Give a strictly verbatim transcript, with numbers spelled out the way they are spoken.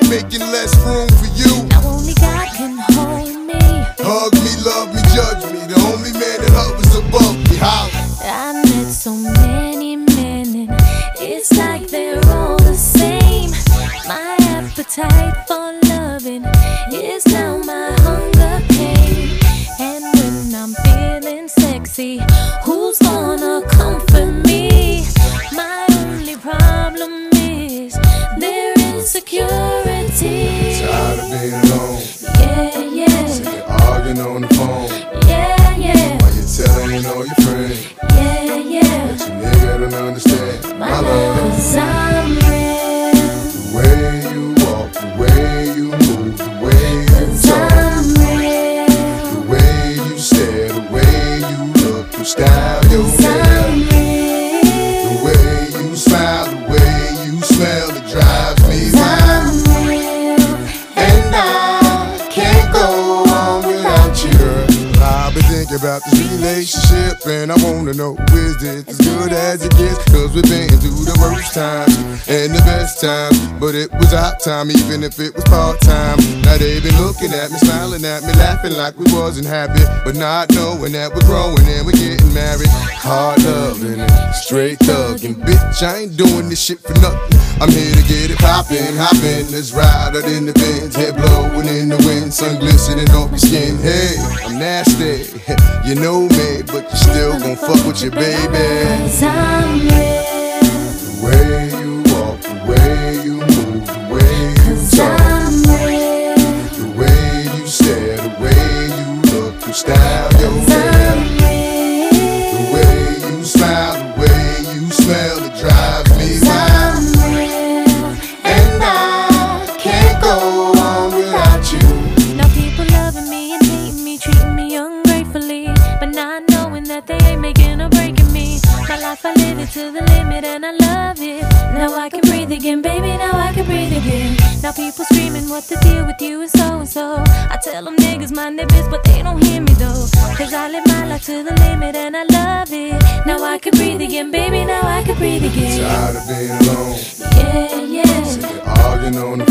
making less room for you. Now only God can hold me. Hug me, love me, judge me. The only man that hovers above me. Holla. I met so many men and it's like they're all the same. My appetite for loving is now my hunger pain. And when I'm feeling sexy, who's gonna comfort me? My only problem is their insecurity. Tired of being alone. Yeah, yeah. Sick of arguing on the phone. Yeah, yeah. While you're telling all your friends. Yeah, yeah. But your nigga don't understand my love. 'Cause I'm real. The way you walk, the way you move, the way you talk, I'm real. the way you stare, the way you look, your style, your hair, I'm real. the way you smile, the way you smell, it drives me wild. I'm real. And I can't go on without you. I've been thinking about this relationship, and I wanna know, is this as good as it gets? Cause we've been through the worst times and the best times, but it was our time, even if it was part-time. Now they been looking at me, smiling at me, laughing like we wasn't happy, but not knowing that we're growing and we're getting married. Hard loving and straight thugging, bitch, I ain't doing this shit for nothing. I'm here to get it poppin', hoppin', let's ride out in the Benz, head blowin' in the wind, sun glistening off your skin. Hey, I'm nasty, you know me, but you still gon' fuck with your baby. 'Cause I'm real. The way you walk, the way you move, the way you 'Cause talk, I'm real. the way you stare, the way you look, your style, your hair, I'm real. the way you smile, the way you smell, it drives me wild. I'm real. And I can't go on without you. Now people loving me and hating me, treating me ungratefully, but not knowing that they ain't making or breaking me. My life, I live it to the limit and I love it. Now I can breathe again, baby, now I can breathe again. Now people screaming what the deal with you is so and so. I tell them niggas mind their biz, but they don't hear me though. Cause I live my life to the limit and I love it. Now I can breathe again, baby, now I can breathe again. Tired of being alone. Yeah, yeah. Sick of arguing on the